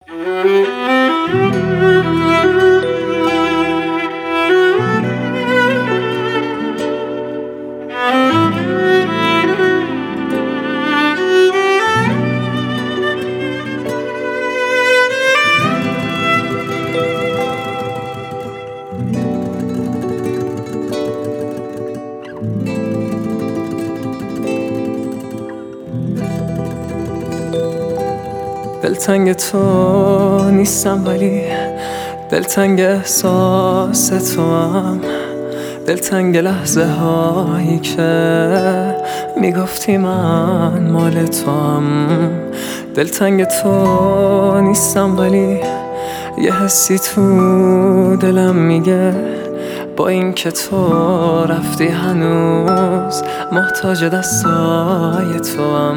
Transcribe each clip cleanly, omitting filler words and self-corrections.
دلتنگ تو نیستم ولی دلتنگ احساس تو هم، دلتنگ لحظه هایی که میگفتی من مال تو هم. دلتنگ تو نیستم ولی یه حسی تو دلم میگه با این که تو رفتی هنوز محتاج دستای تو هم.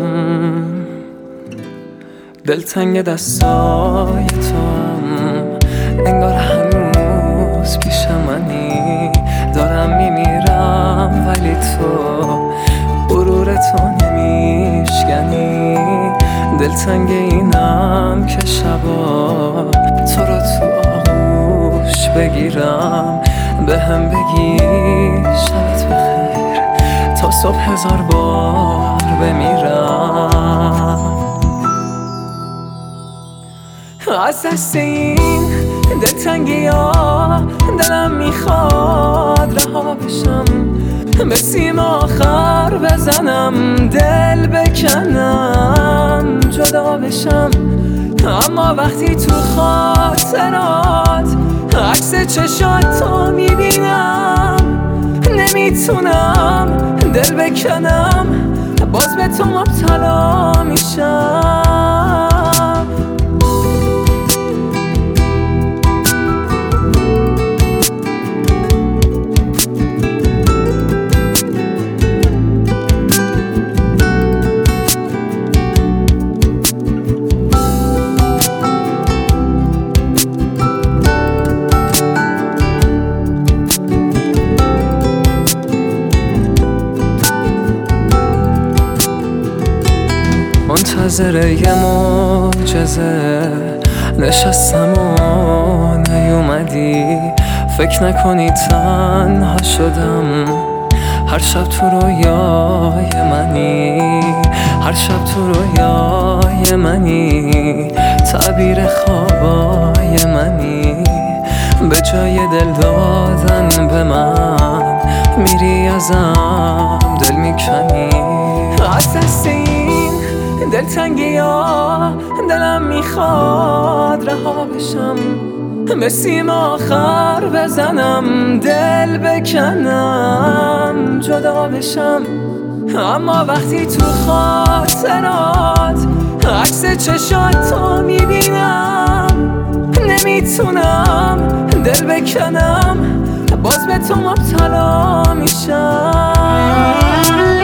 دلتنگ دستای تو هم، انگار هنوز پیش منی. دارم میمیرم ولی تو غرور تو نمیشکنی. دلتنگ اینم که شبا تو رو تو آغوش بگیرم، به هم بگی شبت بخیر تا صبح 1000 بار بمیرم. از دست این دلتنگی ها دلم میخواد رها بشم، به سیم آخر بزنم، دل بکنم، جدا بشم. اما وقتی تو خاطرات عکس چشاتو میبینم، نمیتونم دل بکنم، باز به تو مبتلا میشم. منتظر یه معجزه نشستم و نیومدی. فکر نکنی تنها شدم، هر شب تو رویای منی، هر شب تو رویای منی، تعبیر خوابای منی. به جای دل دادن به من میری ازم دل میکنی. از دست این دلتنگی ها دلم میخواد رها بشم، به سیم آخر بزنم، دل بکنم، جدا بشم. اما وقتی تو خاطرات عکس چشاتو میبینم، نمیتونم دل بکنم، باز به تو مبتلا میشم.